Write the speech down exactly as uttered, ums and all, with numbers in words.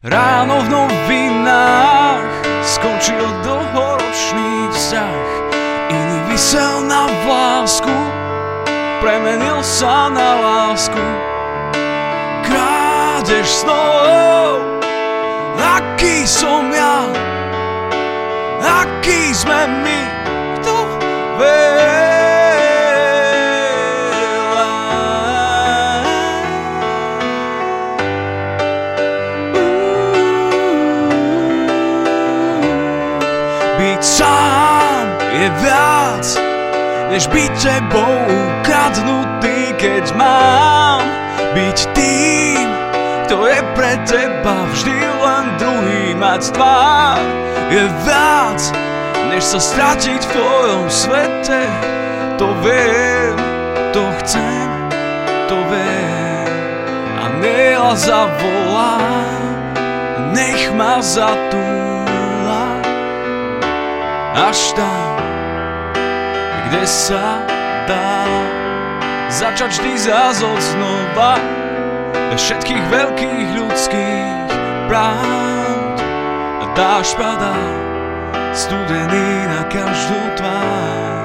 Ráno v novinách skončil dlhoročný vzťah. Iný visel na vlásku, premenil sa na lásku. Krádež snov, aký som ja, aký sme my, kto vie. Byť sám je viac, než byť tebou ukradnutý, keď mám byť tým, kto je pre teba vždy len druhý. Mať tvár je viac, než sa stratiť v tvojom svete. To viem, to chcem, to viem. A Aniela zavolá, nech ma zatúla až tam, kde sa dá začať vždy zás od znova, bez všetkých veľkých ľudských pravd. A dážď padá studený na každú tvár.